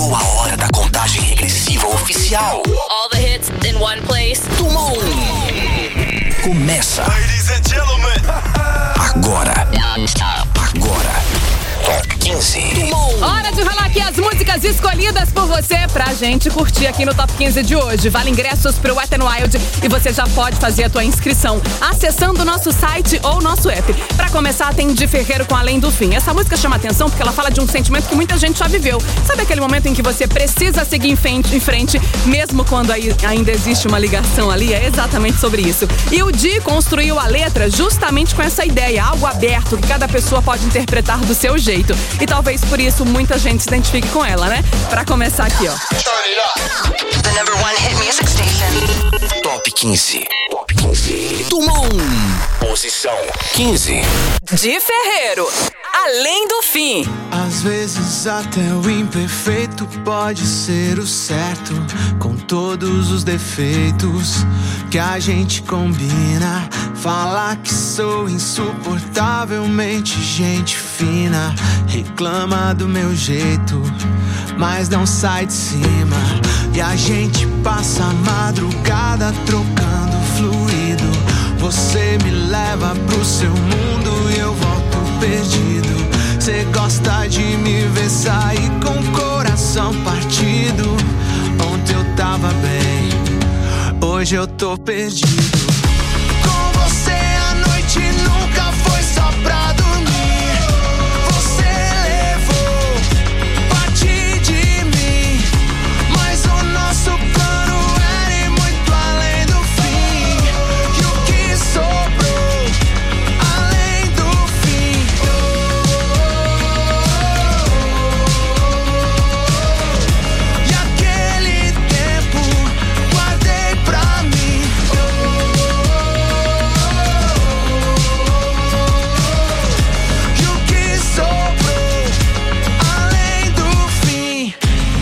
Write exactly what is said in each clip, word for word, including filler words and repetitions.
Chegou a hora da contagem regressiva oficial. All the hits in one place. Tumon. Começa. Ladies and gentlemen. Agora. Agora. Top quinze. Tumon. Hora de rolar aqui as músicas escolhidas por você pra gente curtir aqui no Top quinze de hoje. Vale ingressos pro Wet n Wild e você já pode fazer a tua inscrição acessando o nosso site ou nosso app. Pra começar, tem De Ferreiro com Além do Fim. Essa música chama atenção porque ela fala de um sentimento que muita gente já viveu. Sabe aquele momento em que você precisa seguir em frente, em frente mesmo quando aí ainda existe uma ligação ali? É exatamente sobre isso. E o Di construiu a letra justamente com essa ideia, algo aberto que cada pessoa pode interpretar do seu jeito. E talvez por isso muita gente se identifique com ela, né? Pra começar aqui, ó. The number one hit music station. Top quinze. Top quinze. Tumon. Posição quinze. De Ferreiro, Além do Fim. Às vezes até o imperfeito pode ser o certo, com todos os defeitos que a gente combina. Falar que sou insuportavelmente gente fina, reclama do meu jeito, mas não sai de cima. E a gente passa a madrugada trocando fluido. Você me leva pro seu mundo e eu volto perdido. Cê gosta de me ver sair com o coração partido. Ontem eu tava bem, hoje eu tô perdido. Com você a noite nunca foi só pra dormir. Você levou parte de mim, mas o nosso plano era ir muito além do fim. E o que sobrou além do fim? E aquele tempo guardei pra mim. E o que sobrou além do fim?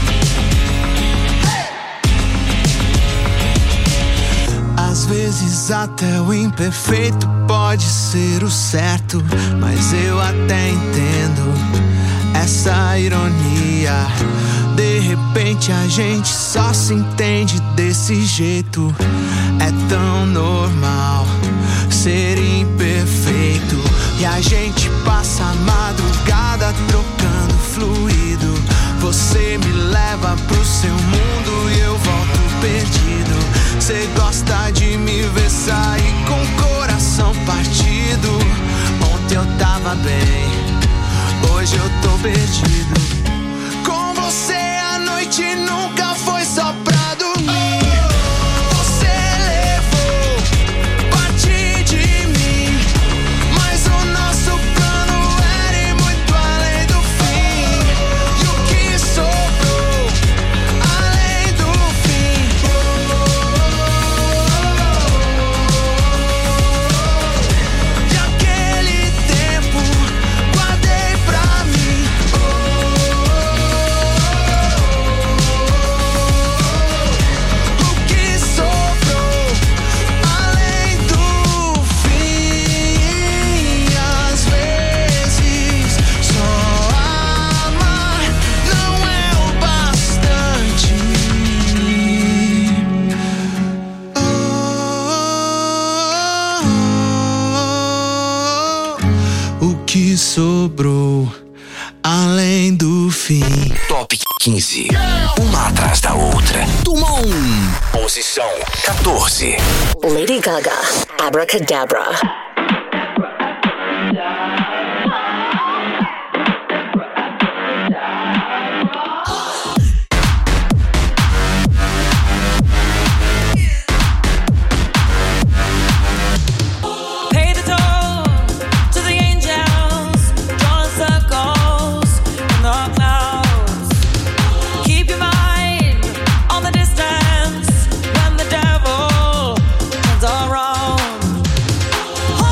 Às vezes até o imperfeito pode ser o certo, mas eu até entendo essa ironia. De repente a gente só se entende desse jeito. É tão normal ser imperfeito. E a gente passa a madrugada trocando fluido. Você me leva pro seu mundo e eu volto perdido. Cê gosta de me ver sair com o coração partido. Ontem eu tava bem, hoje eu tô perdido. Com você a noite nunca foi só pra dormir. Você levou parte de mim, mas o nosso plano era ir muito além do fim. E o que sobrou além do fim? E aquele tempo guardei pra mim. O que sobrou além do fim? Às vezes só amar não é o bastante. O que sobrou além do fim? Top quinze. Uma atrás da outra. Tumon. Posição quatorze. Lady Gaga, Abracadabra. Pay the toll to the angels, drawing circles in the clouds. Keep your mind on the distance when the devil turns around.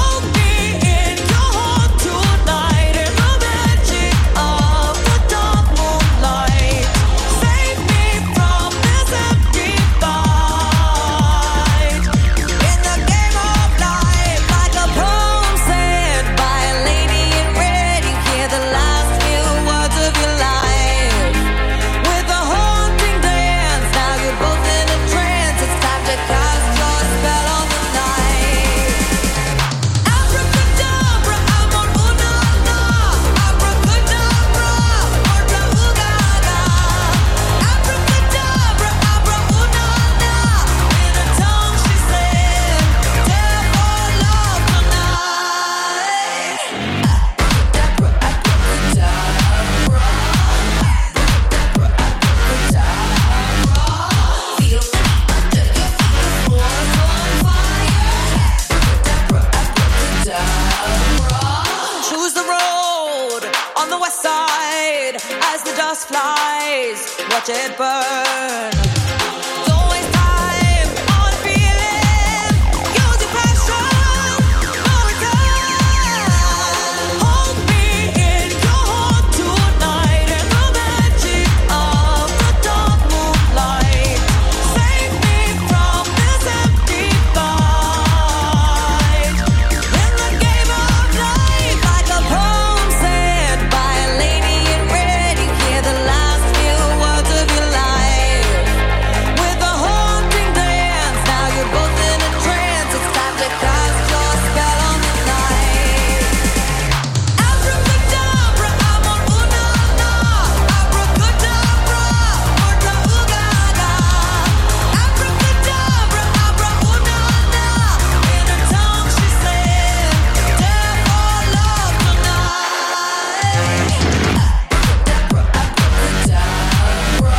the dust flies, watch it burn. Don't waste time on feeling, use your passion, no return. Hold me in your heart tonight in the magic of the dark moonlight. Save me from this empty fight. In the game of life, like a poem said by a lady in red, you hear the last few words of your life. With a haunting dance, now you're both in a trance. It's time to cast your spell on the night. Abracadabra, I'm on una-na. Abracadabra, orta ooga-ga. Abracadabra, abra una-na. In her tongue she said, "Death or love tonight." Abracadabra, abracadabra.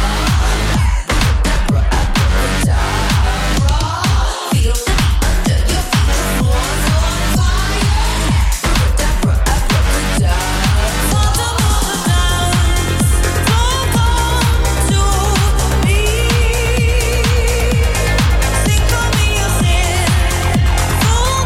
Abracadabra, feel the beat under your feet. Someone's on fire. Abracadabra, abracadabra. For the moment dance, don't come to me. Synchronicity, full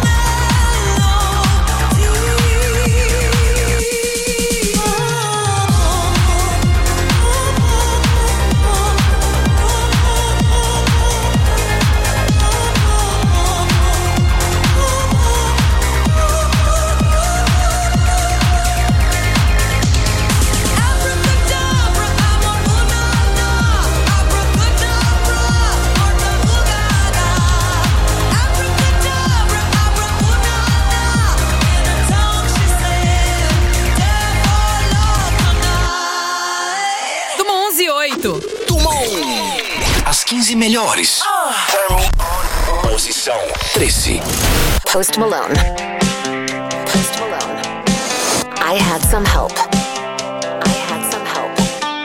Abracadabra, I'm on una-na. Abracadabra, orta ooga-ga. Abracadabra, abra una-na. In her tongue she said, "Death or love tonight." Tamo onze e oito. Tumão. As quinze melhores. Posição treze. Post Malone. Post Malone. I had some help. I had some help.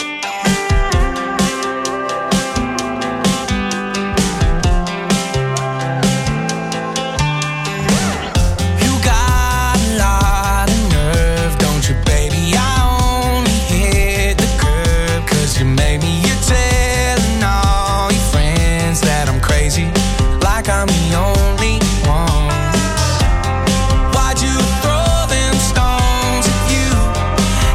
You got a lot of nerve, don't you, baby? I only hit the curb 'cause you made me. You're telling all your friends that I'm crazy, like I'm the only one. Why'd you throw them stones at you?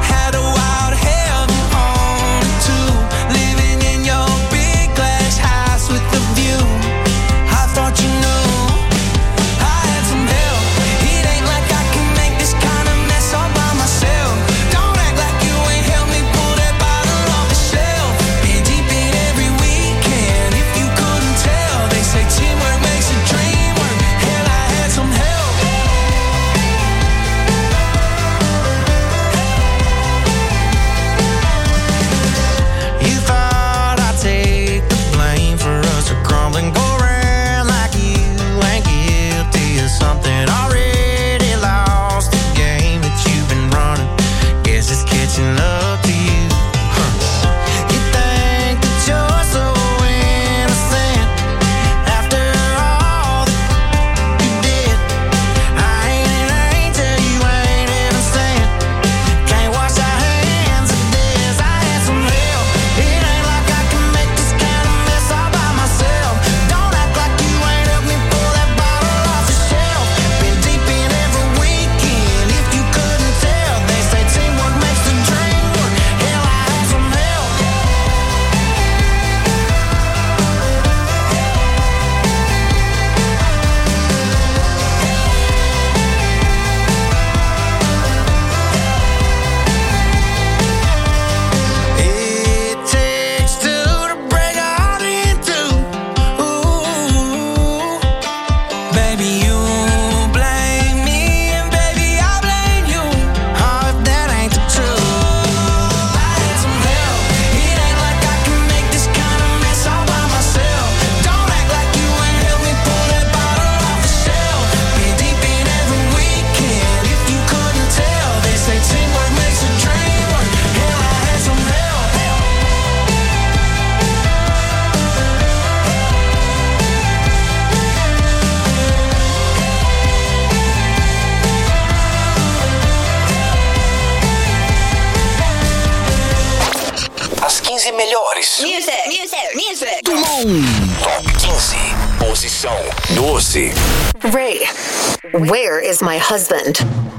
quinze melhores. Music, music, music. Do mundo. Top quinze. Posição doze. Ray, where is my husband?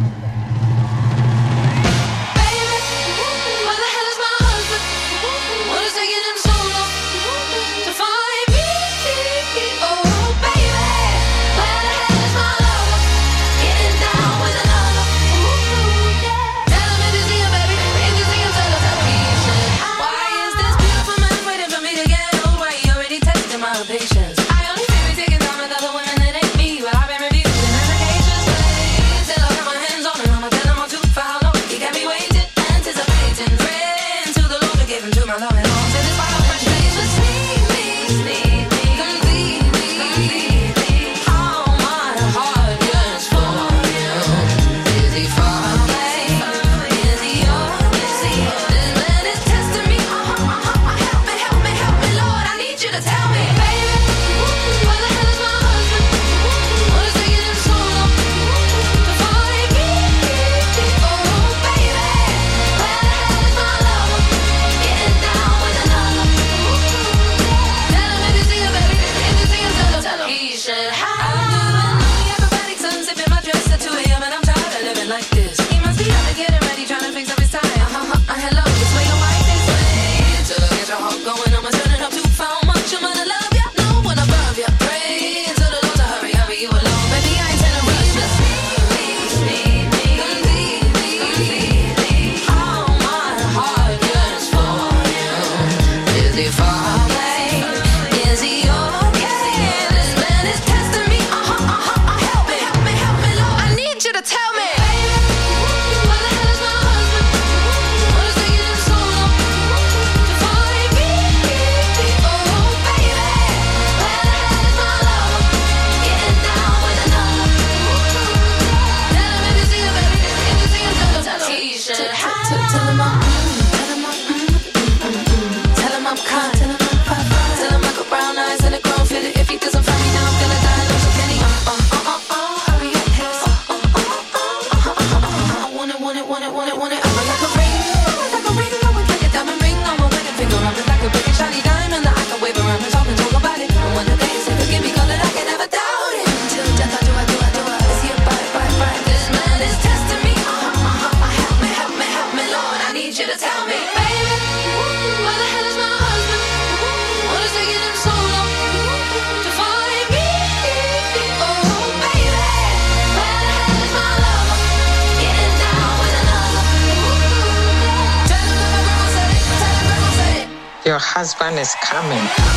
Your husband is coming.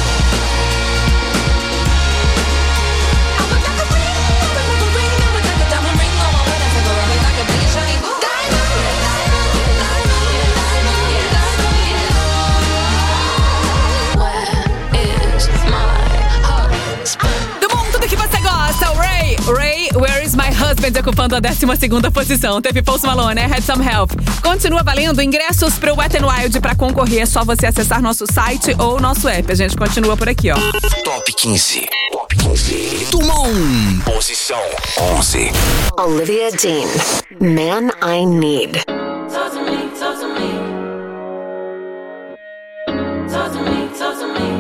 Ray, Where is my husband? Ocupando a décima segunda posição. Teve Post Malone, né? Had Some Help. Continua valendo ingressos pro Wet n Wild. Pra concorrer é só você acessar nosso site ou nosso app. A gente continua por aqui, ó. Top quinze. Top quinze. Tumon. Posição onze. Olivia Dean. Man I Need. Talk to me, talk to me. Talk to me, talk to me.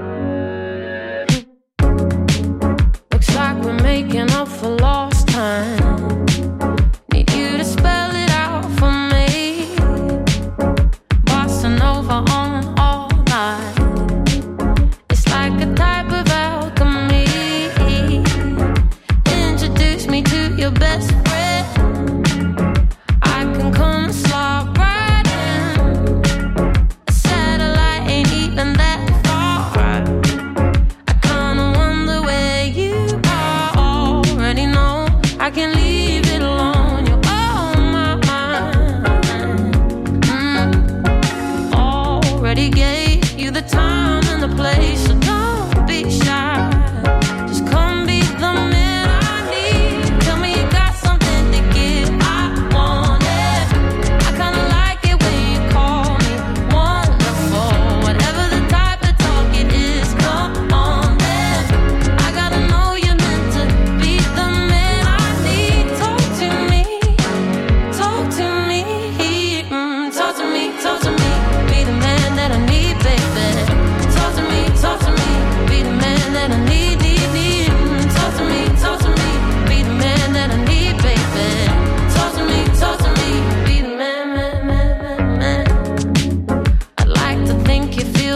Looks like we're making up for lost time. Need you to spell it out for me. Bossa Nova on all night. It's like a type of alchemy. Introduce me to your best friend. I can come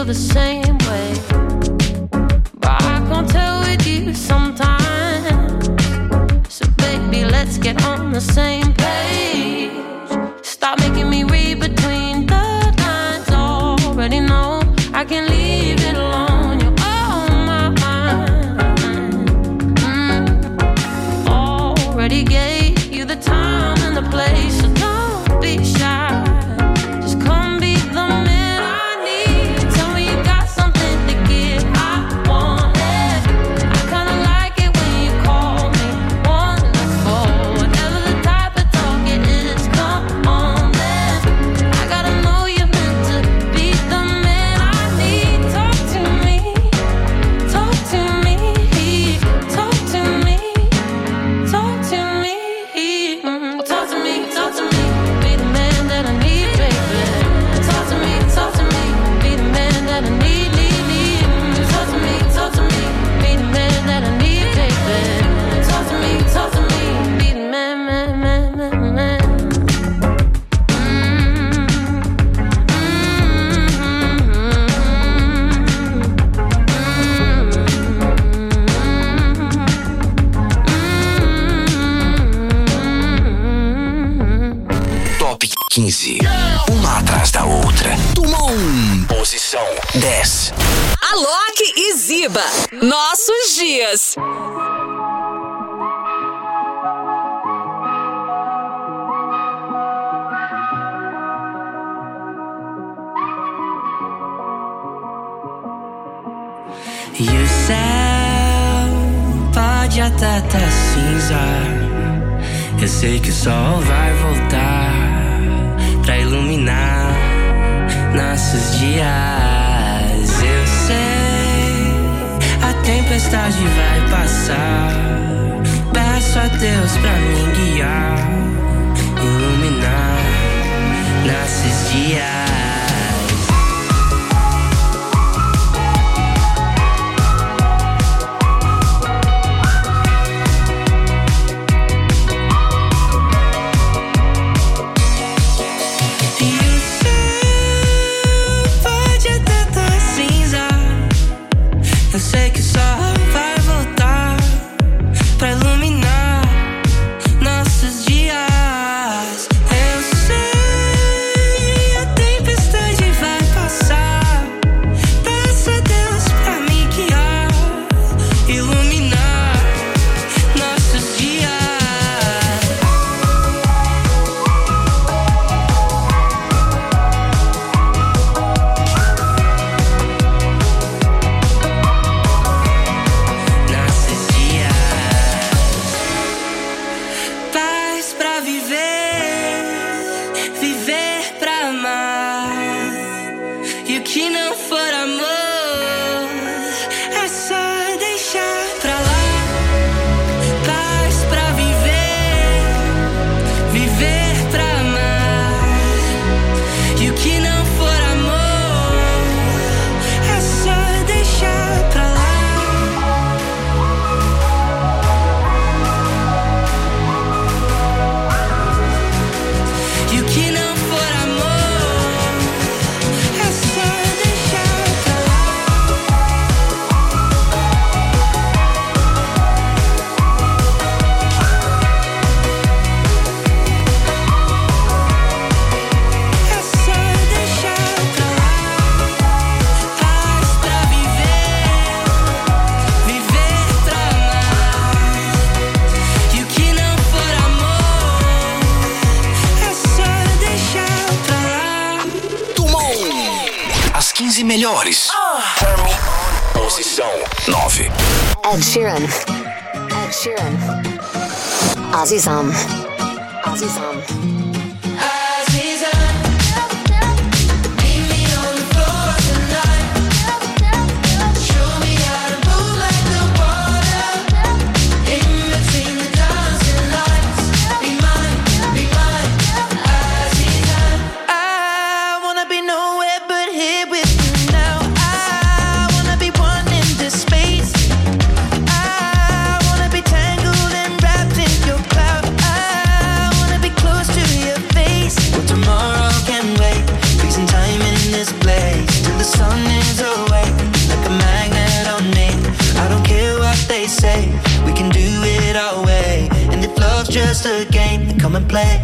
the same way, but I can't tell with you sometimes. So baby, let's get on the same page. Stop making me read between the lines. Already know I can leave it alone. You're on my mind. mm. Already gave you the time and the place, so don't be shy. Just come be the man I need. Tell me you got something to give, I want it. I kinda like it when you call me wonderful. Whatever the type of talk it is, come on then. I gotta know you're meant to be the man I need. Talk to me, talk to me, talk to me, talk to me, mm, talk to me, talk to me. Be the man that I need, baby. Talk to me, talk to me. Be the man that I need, need, need. Mm, talk to me, talk to me. Be the man that I need, baby. Talk to me, talk to me. Be the man, man, man, man, man. Top quinze. Uma atrás da outra. Tumon. Posição dez. Alok e Ziba. Nossos dias. E o céu pode até tá cinza. Eu sei que o sol vai voltar pra iluminar nossos dias. Eu sei, a tempestade vai passar. Peço a Deus pra me guiar, iluminar nossos dias. Eu sei que o sol vai voltar pra iluminar nossos dias. Eu sei, a tempestade vai passar. Peço a Deus pra me guiar, iluminar nossos dias. quinze melhores. Posição nove. Ed Sheeran. Ed Sheeran. Azizam. Azizam. Tangled and wrapped in your cloud. I wanna be close to come and play.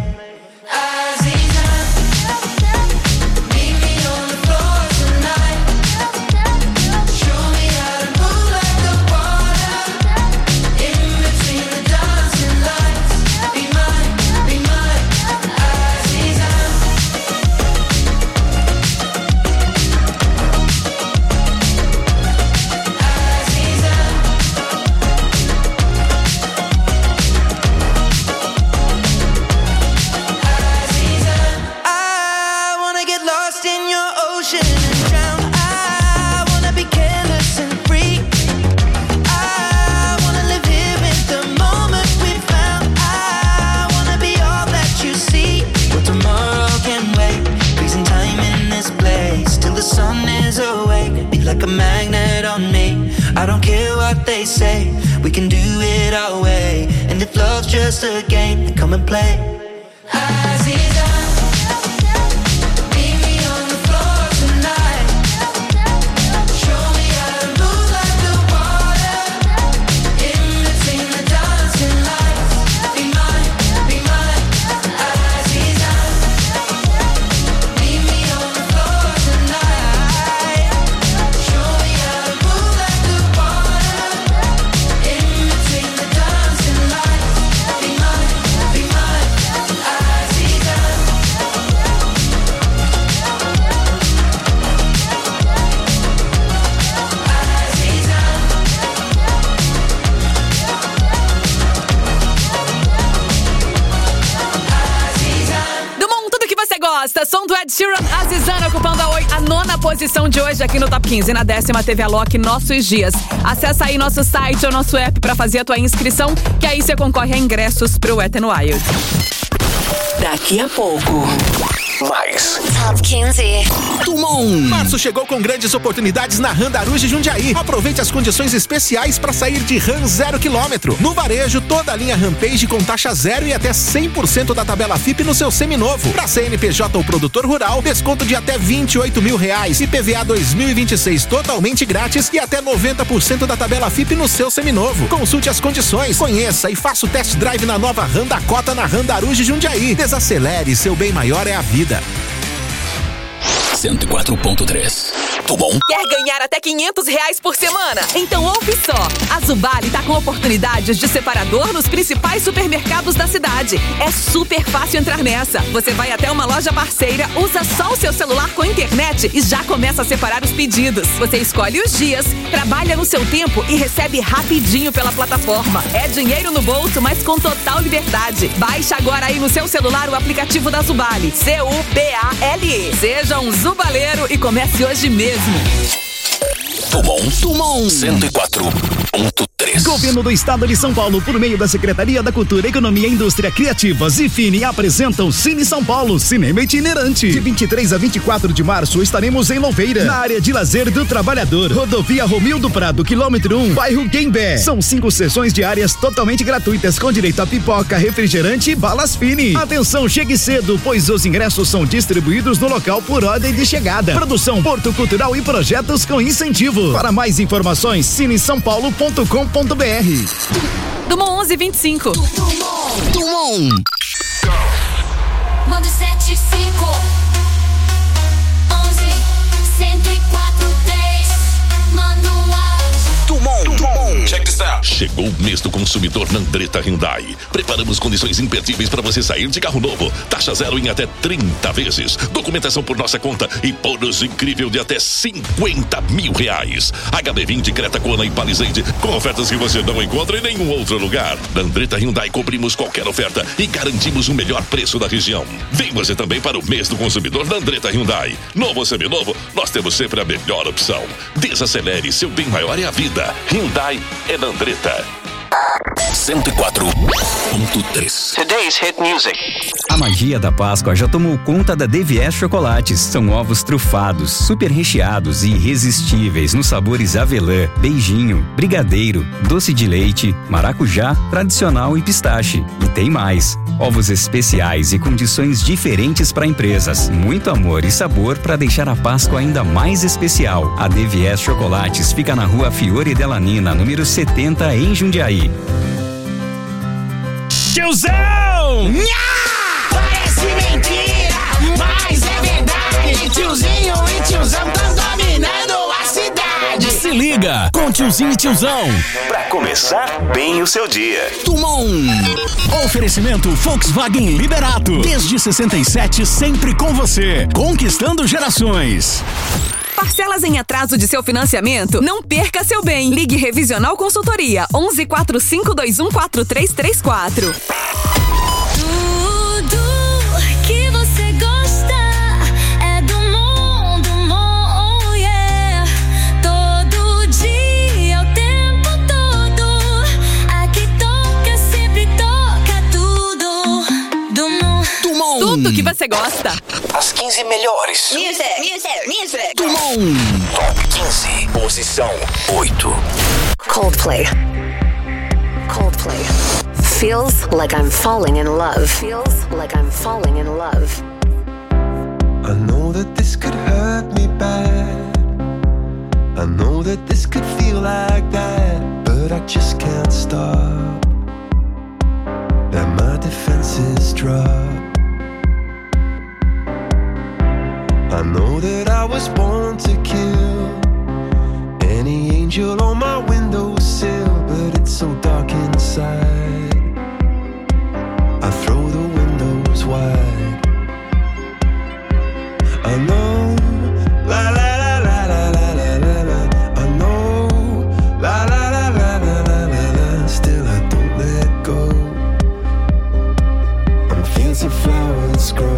I don't care what they say, we can do it our way. And if love's just a game, then come and play. Aziza, meet me on the floor tonight. Show me how to move like the water. In between the dancing lights. Be mine, be mine. Aziza, meet me on the floor tonight. Show me how to move like the water. In between the dancing lights. Be mine, be mine. Aziza. Do mundo, tudo que você gosta. Som do Ed Sheeran, Azizana ocupando a, oi- a nona posição de hoje aqui no Top quinze. Na décima teve a Loki, Nossos Dias. Acessa aí nosso site ou nosso app pra fazer a tua inscrição, que aí você concorre a ingressos pro Wet n Wild. Daqui a pouco. Mais. Top quinze. Tumon. Março chegou com grandes oportunidades na RAM Daruge Jundiaí. Aproveite as condições especiais para sair de RAM zero quilômetro. No varejo, toda a linha Rampage com taxa zero e até cem por cento da tabela F I P no seu seminovo. Para C N P J ou produtor rural, desconto de até vinte e oito mil reais. I P V A dois mil e vinte e seis totalmente grátis e até noventa por cento da tabela F I P no seu seminovo. Consulte as condições, conheça e faça o test drive na nova RAM Dakota na RAM Daruge Jundiaí. Desacelere, seu bem maior é a vida. cento e quatro ponto três. Tumon. Quer ganhar até quinhentos reais por semana? Então ouve só, a Zubali tá com oportunidades de separador nos principais supermercados da cidade. É super fácil entrar nessa. Você vai até uma loja parceira, usa só o seu celular com internet e já começa a separar os pedidos. Você escolhe os dias, trabalha no seu tempo e recebe rapidinho pela plataforma. É dinheiro no bolso, mas com total liberdade. Baixe agora aí no seu celular o aplicativo da Zubali. C U B A L E. Seja um Zubaleiro e comece hoje mesmo. Tumon. Tumon. cento e quatro ponto três. Governo do Estado de São Paulo, por meio da Secretaria da Cultura, Economia e Indústria Criativas e Fini, apresentam Cine São Paulo, cinema itinerante. De vinte e três a vinte e quatro de março estaremos em Louveira, na área de lazer do trabalhador, rodovia Romildo Prado, quilômetro um, bairro Guembé. São cinco sessões diárias totalmente gratuitas, com direito a pipoca, refrigerante e balas Fini. Atenção, chegue cedo, pois os ingressos são distribuídos no local por ordem de chegada. Produção Porto Cultural e projetos com incentivo. Para mais informações, cine são paulo ponto com ponto b r. Dumont onze vinte e cinco. Tumon. Manda sete cinco onze cento e quatro três. Manda um áudio. Tumon. Tumon. Check this out. Chegou o mês do consumidor na Andretta Hyundai. Preparamos condições imperdíveis para você sair de carro novo. Taxa zero em até trinta vezes. Documentação por nossa conta e bônus incrível de até cinquenta mil reais. H B vinte, Creta, Kona e Palisade com ofertas que você não encontra em nenhum outro lugar. Na Andretta Hyundai cobrimos qualquer oferta e garantimos o melhor preço da região. Vem você também para o mês do consumidor na Andretta Hyundai. Novo ou seminovo, nós temos sempre a melhor opção. Desacelere, seu bem maior é a vida. Hyundai é na Andretta. cento e quatro ponto três. Today's hit music. A magia da Páscoa já tomou conta da D V S Chocolates. São ovos trufados, super recheados e irresistíveis nos sabores avelã, beijinho, brigadeiro, doce de leite, maracujá, tradicional e pistache. E tem mais. Ovos especiais e condições diferentes para empresas. Muito amor e sabor para deixar a Páscoa ainda mais especial. A D V S Chocolates fica na rua Fiore Delanina, número setenta, em Jundiaí. tiozão! Nha! Parece mentira, mas é verdade. Tiozinho e tiozão tão dominando a cidade. Se liga com tiozinho e tiozão. Pra começar bem o seu dia. Tumon. Oferecimento Volkswagen Liberato. Desde sessenta e sete, sempre com você. Conquistando gerações. Parcelas em atraso de seu financiamento? Não perca seu bem. Ligue Revisional Consultoria onze quatro cinco dois um quatro três três quatro. Tudo que você gosta é do mundo, oh yeah. Todo dia, o tempo todo. Aqui toca, sempre toca tudo do mundo. Tumon. Tudo que você gosta. As quinze melhores. Music, music, music. Tumon. Top quinze. Posição oito. Coldplay. Coldplay. Feels like I'm falling in love. Feels like I'm falling in love. I know that this could hurt me bad. I know that this could feel like that, but I just can't stop. That my defenses drop. I know that I was born to kill any angel on my windowsill, but it's so dark inside. I throw the windows wide. I know, la la la la la la la la la. I know, la la la la la la la la. Still I don't let go. I'm fancy flowers grow.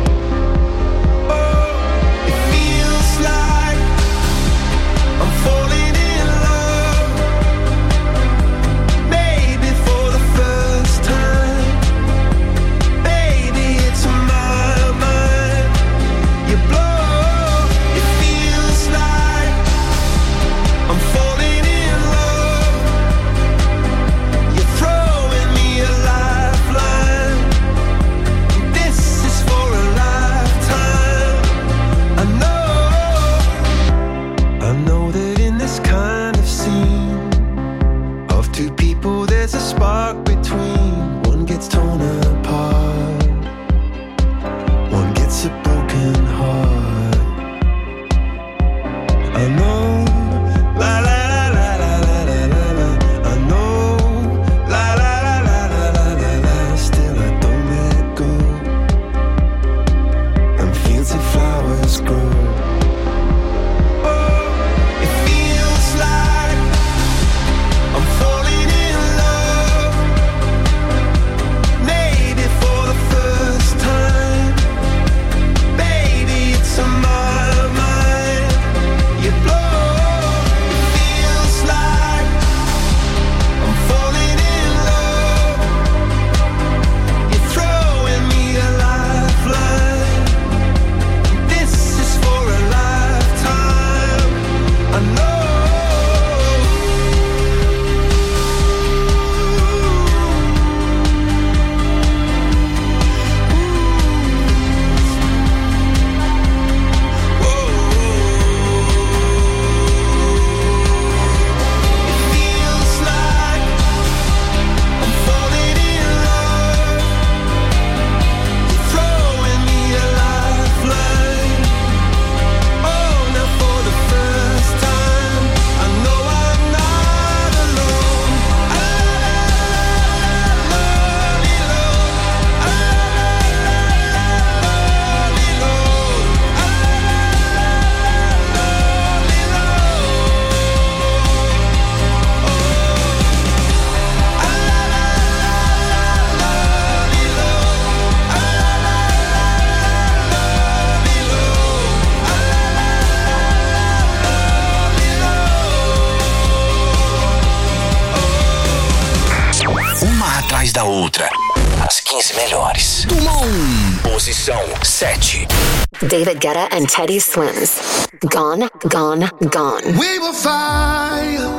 Da outra. As quinze melhores. Tumon. Posição sete. David Guetta and Teddy Swims. Gone, gone, gone. We will fire,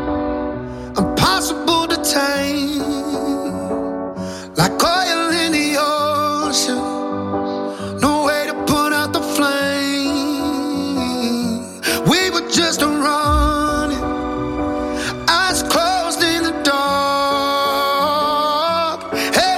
impossible to tame, like oil in the ocean. No way to put out the flame. We were just running, eyes closed in the dark. Hey,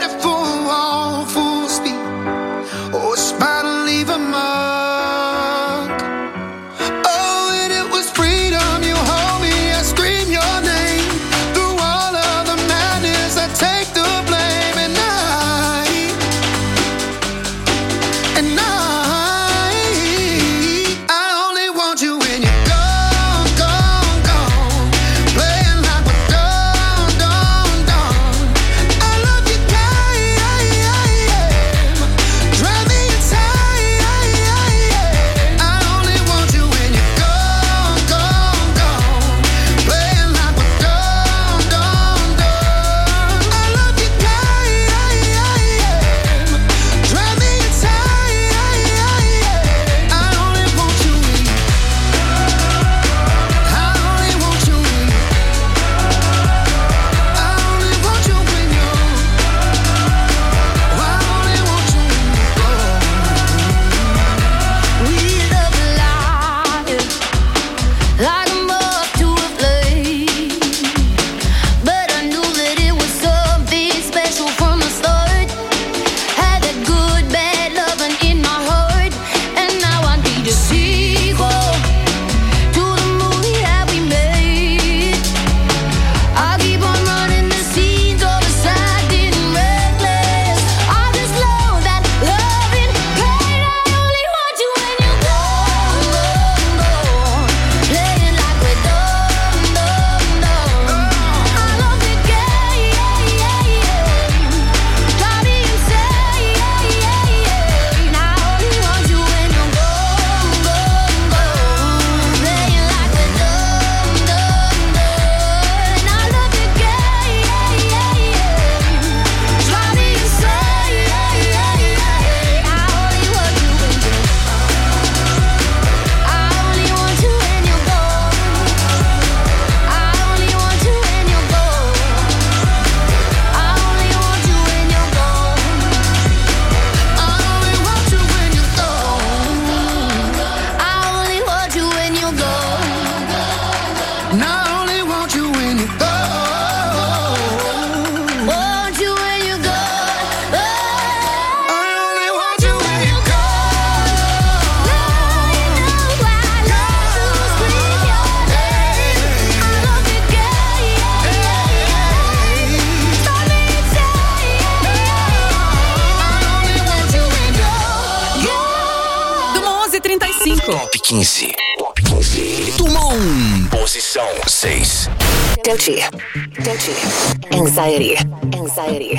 quinze. Top quinze. Turma um. Posição seis. Doechii. Doechii. Anxiety. Anxiety.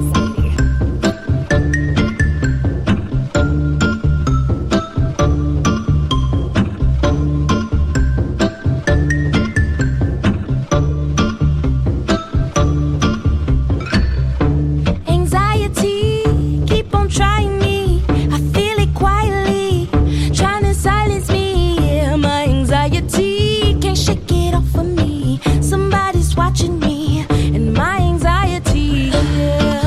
Anxiety, keep on trying me. I feel it quietly, trying to silence me. Yeah, my anxiety can't shake it off of me. Somebody's watching me, and my anxiety. Yeah.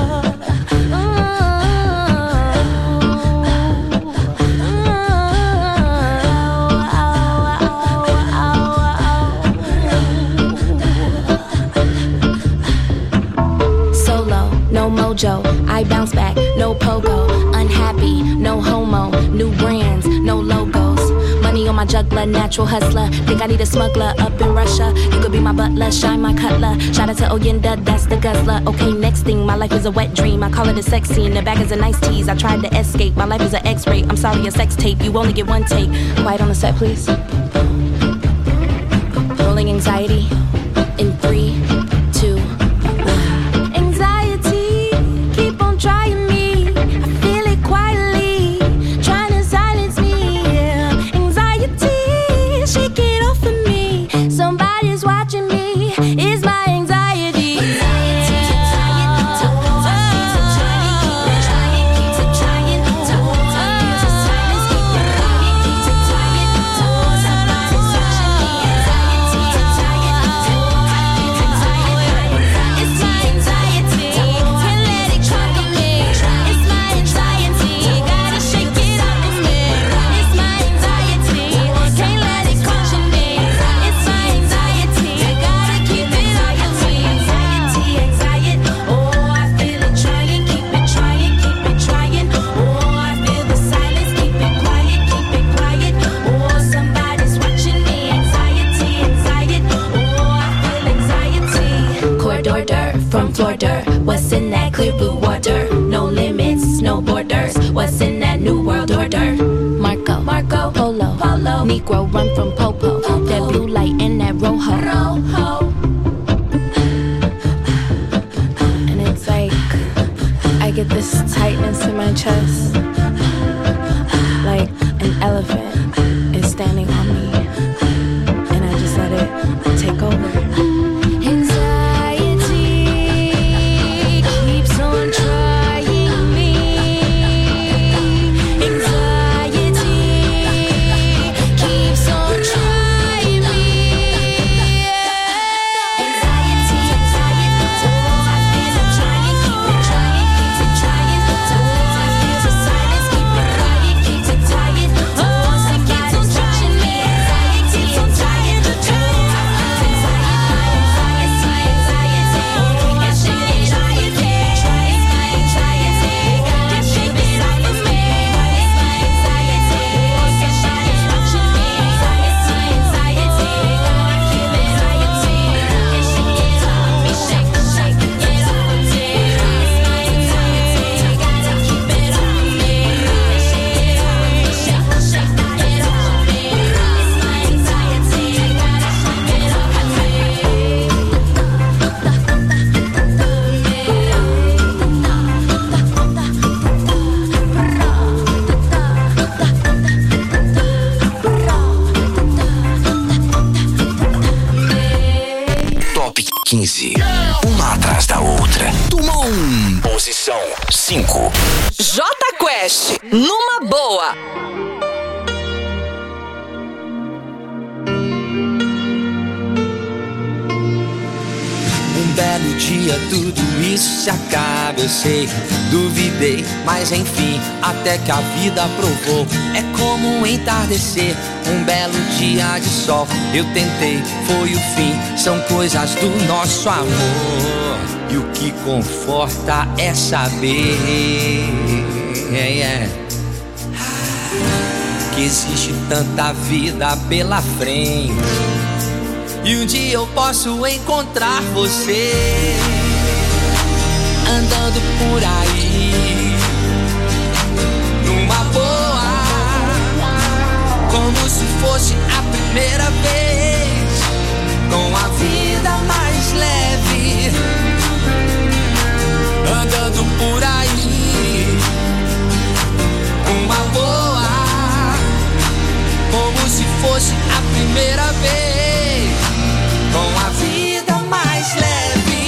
Solo, no mojo, I bounce back, no pogo. Unhappy, no homo, new brands, no logos. Money on my juggler, natural hustler. Think I need a smuggler up in Russia. You could be my butler, shine my cutler. Shout out to Oyenda, that's the guzzler. Okay, next thing, my life is a wet dream. I call it a sex scene, the back is a nice tease. I tried to escape, my life is an X-ray. I'm sorry, a sex tape, you only get one take. Quiet on the set, please. Rolling anxiety in three, two, one. Anxiety, keep on trying me. I feel it quietly, trying to silence me. Yeah. Anxiety, shake it off of me. Somebody's watching me. It's my anxiety. From Florida, what's in that clear blue water? No limits, no borders. What's in that new world order? Marco, Marco, Polo, Polo. Negro run from Popo. Popo. That blue light and that rojo. Rojo. And it's like I get this tightness in my chest, like an elephant is standing on me, and I just let it take over. quinze. Uma atrás da outra. Turma um. Posição cinco. J Quest, numa boa. Um belo dia tudo isso se acaba, eu sei. Duvidei, mas enfim, até que a vida provou. É como um entardecer, um belo dia de sol. Eu tentei, foi o fim, são coisas do nosso amor. E o que conforta é saber é, é, que existe tanta vida pela frente. E um dia eu posso encontrar você andando por aí, numa boa, com fosse a primeira vez, com a vida mais leve, andando por aí, uma boa, como se fosse a primeira vez, com a vida mais leve.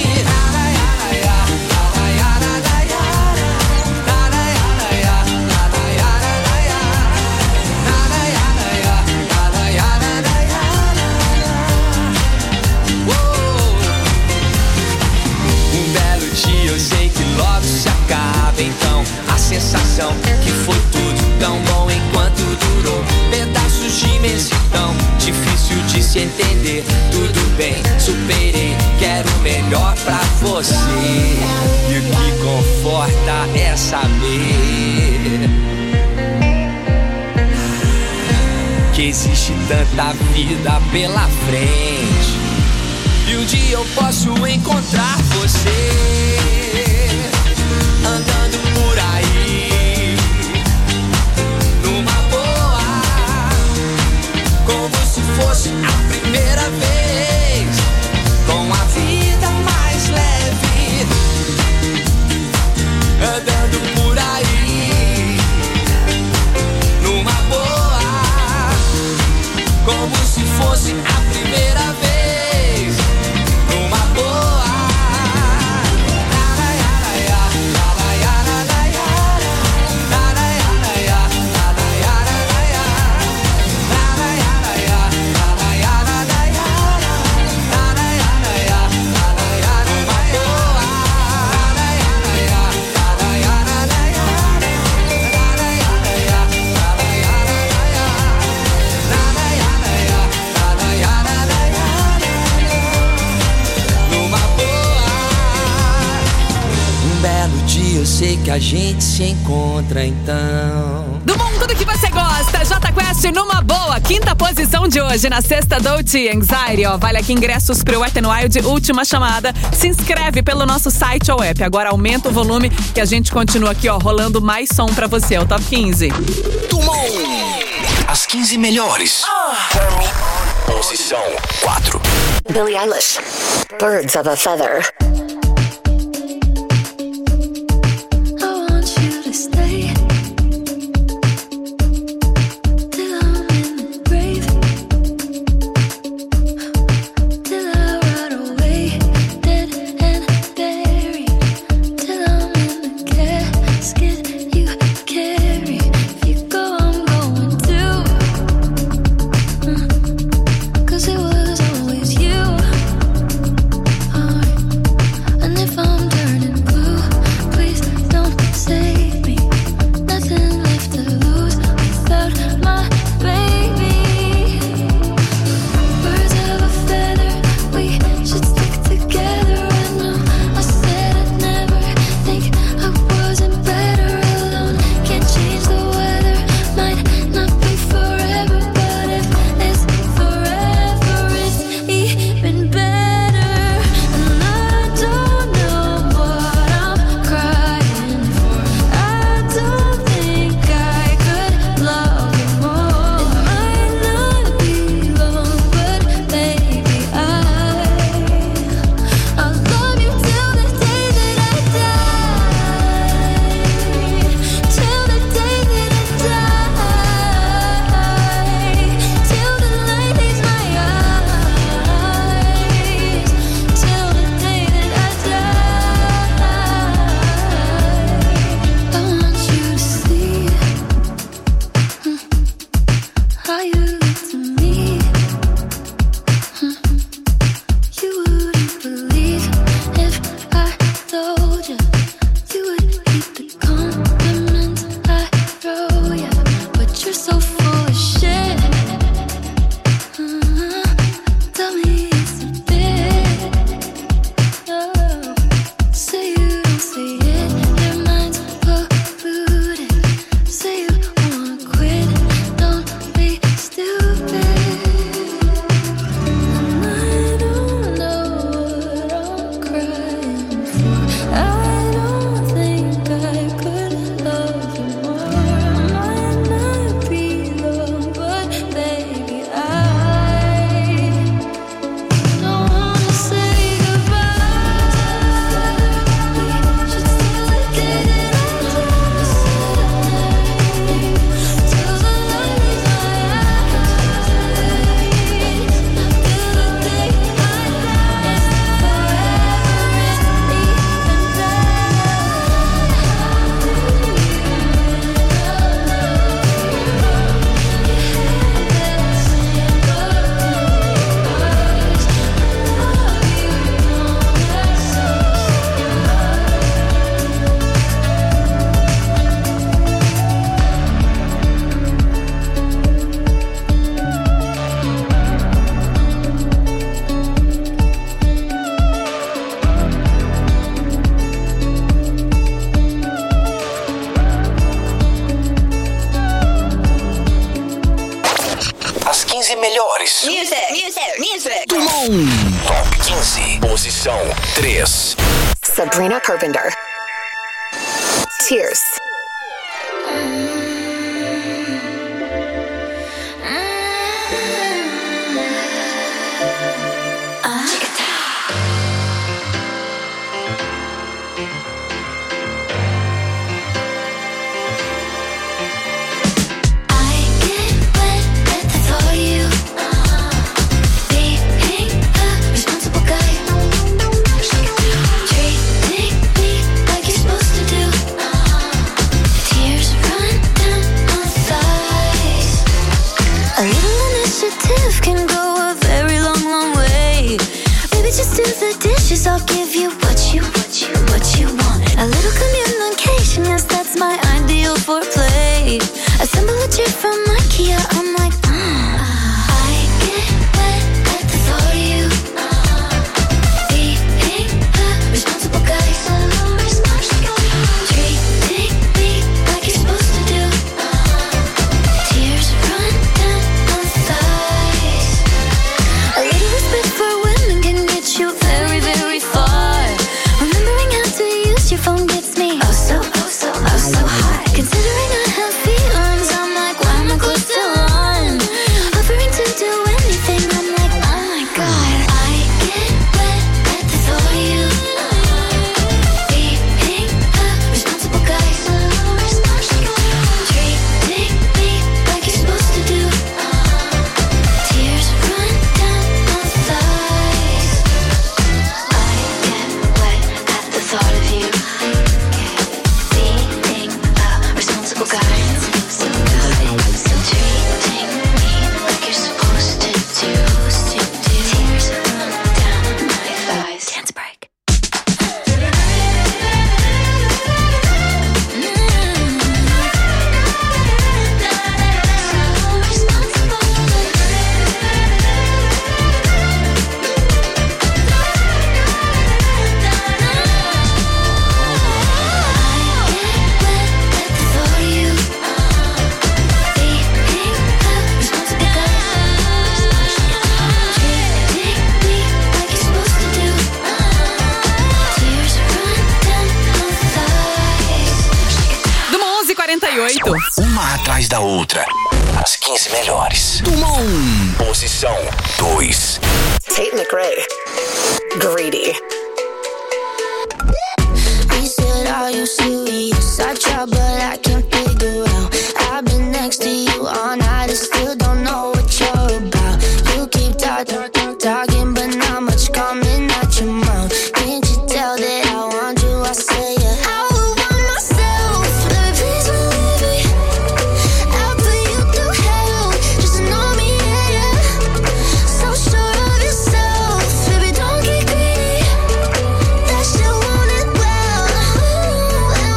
Eu sei que logo se acaba, então a sensação que foi tudo tão bom enquanto durou. Pedaços de imensidão, difícil de se entender. Tudo bem, superei, quero o melhor pra você. E o que conforta é saber que existe tanta vida pela frente. E um dia eu posso encontrar você andando por aí, numa boa, como se fosse a primeira vez, com a vida mais leve, andando por aí, numa boa, como se fosse a primeira vez. Eu sei que a gente se encontra então. Do bom, tudo que você gosta, Jota Quest numa boa, quinta posição de hoje na sexta Dolce Anxiety, ó, vale aqui ingressos pro Wet n Wild, última chamada, se inscreve pelo nosso site ou app, agora aumenta o volume que a gente continua aqui, ó, rolando mais som pra você, é o Top quinze. Tumon, as quinze melhores. Posição quatro. Billie Eilish, Birds of a Feather. Cause it was always you. melhores. Music, music, music. Tumon. Top quinze. Posição três. Sabrina Carpenter. Tears. I'll give you what you, what you, what you want. A little communication, yes, that's my ideal foreplay. Assemble a chair from IKEA, I'm like, mm. I get wet at the thought of you. Being a responsible guy, treating me like you're supposed to do. Tears run down my thighs. A little respect for women can get you very, very far. Remembering how to use your phone gets me oh so, oh so, oh so hot. Considering I have feelings, I'm like, why am I close to one? Offering to do anything, I'm like, oh my god. I get wet at the thought of you. Being a responsible guy, treating me like you're supposed to do. Tears run down my thighs. I get wet at the thought of you. Being a responsible guy, so treating me like you're supposed to do. Tears run down my thighs. Dance break. Do onze e quarenta e oito. Uma atrás da outra. As quinze melhores. Tumon. Posição dois. Tate McRae. Greedy. He said, are you serious? I try, but I can't figure out. I've been next to you all night and still don't know what you're about. You keep talking, talking, but not much coming out your mouth. Can't you tell that I want you? I say it. I would want myself. Baby, please believe me. I'll put you through hell just to know me, yeah, yeah. So sure of yourself. Baby, don't get greedy. That shit want it well, well,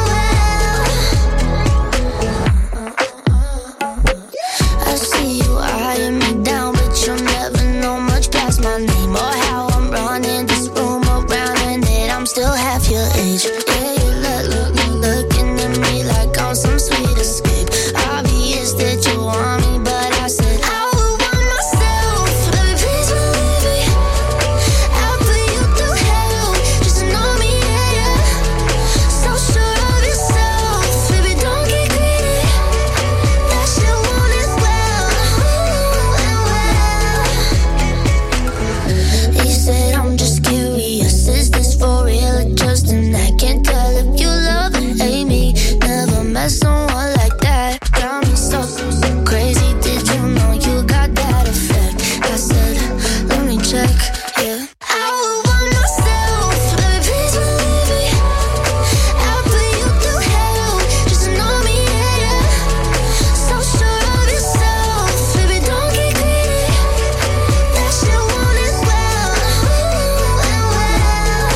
well. I see you eyeing me down, but you'll never know much past my name or how I'm running this room around and that I'm still half your age. Yeah, you look, look, looking at me like I'm some sweet escape. Obvious that you want me, but I said I would want myself. Baby, please believe me. I'll put you through hell just to know me, yeah, yeah. So sure of yourself. Baby, don't get greedy. That shit want it well, well, well. He said, I'm just curious. Is this for real or just an act? Can't tell if you love or hate me. Never met someone like that. Got me so, so crazy. Did you know you got that effect? I said, let me check, yeah. I would want myself. Baby, please believe me. I'll put you through hell just to know me, yeah, yeah. So sure of yourself. Baby, don't get greedy. That shit want it well, well, well.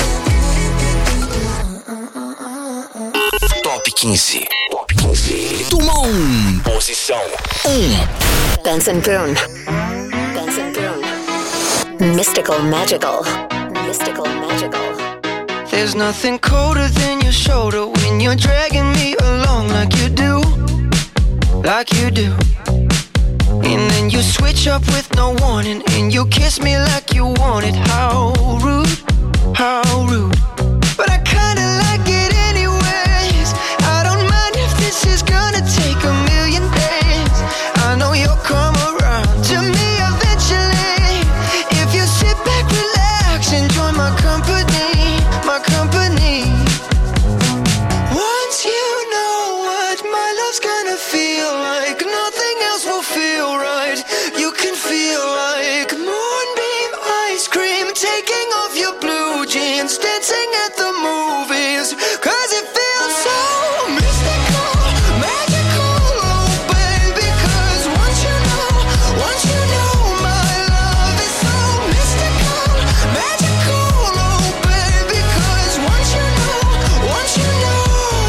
Top quinze. Top quinze. Tumon. Posição um. Benson Boone. Benson Boone. Mystical Magical. Mystical Magical. There's nothing colder than your shoulder when you're dragging me along like you do, like you do. And then you switch up with no warning, and you kiss me like you want it. How rude, how rude. But I kinda like it anyways. I don't mind if this is gonna take a million days. I know you'll come around to me eventually. If you sit back, relax, enjoy my company, my company. Once you know what my love's gonna feel like, nothing else will feel right. You can feel like moonbeam ice cream, taking off your blue jeans, dancing at the movies. Cause it feels so mystical, magical, oh baby. Cause once you know, once you know my love is so mystical, magical, oh baby. Cause once you know, once you know,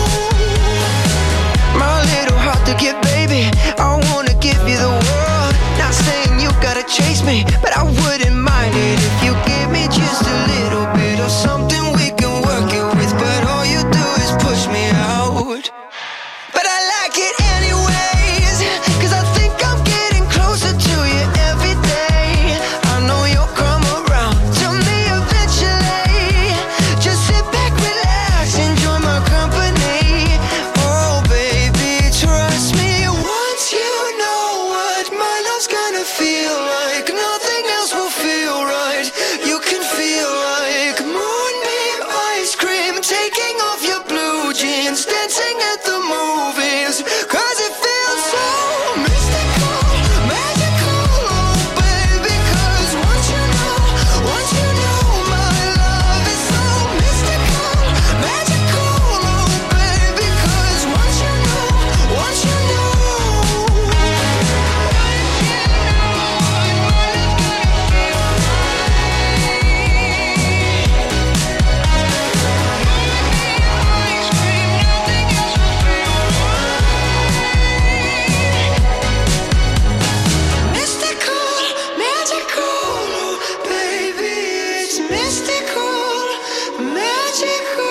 my little heart to give, baby, I wanna give you the world. Not saying you gotta chase me, but I wouldn't mind it if you give me just a little bit of something we can work it with. But all you do is push me out. But I like it anyways, cause I think I'm getting closer to you every day. I know you'll come around to me eventually. Just sit back, relax, enjoy my company. Oh baby, trust me. Once you know what my love's gonna feel like, nothing else will feel right. You can feel like moonbeam ice cream, taking off your blue jeans, dancing at the movies. Cause it feels so mystical, magical, oh baby. Cause once you know, once you know my love is so mystical, magical, oh baby. Cause once you know, once you know. Mystical, magical, baby, it's mystical, magical.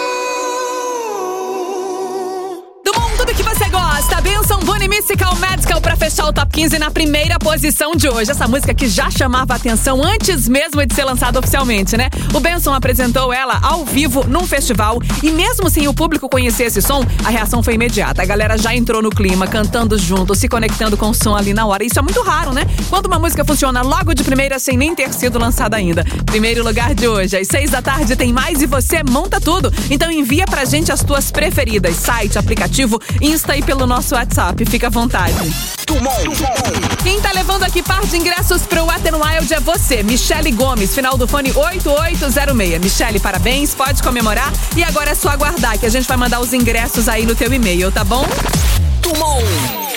Do mundo que você gosta, Benson Boone, Mystical Magical, pra fechar o Top quinze na primeira posição de hoje. Essa música que já chamava atenção antes mesmo de ser lançada oficialmente, né? O Benson apresentou ela ao vivo num festival e mesmo sem o público conhecer esse som, a reação foi imediata. A galera já entrou no clima, cantando junto, se conectando com o som ali na hora. Isso é muito raro, né? Quando uma música funciona logo de primeira sem nem ter sido lançada ainda. Primeiro lugar de hoje, às seis da tarde tem mais e você monta tudo. Então envia pra gente as tuas preferidas, site, aplicativo, Insta e pelo nosso WhatsApp. Fica à vontade. Quem tá levando aqui par de ingressos pro Wet n Wild é você, Michele Gomes, final do fone oito oito zero seis. Michele, parabéns, pode comemorar. E agora é só aguardar que a gente vai mandar os ingressos aí no teu e-mail, tá bom? Tumon.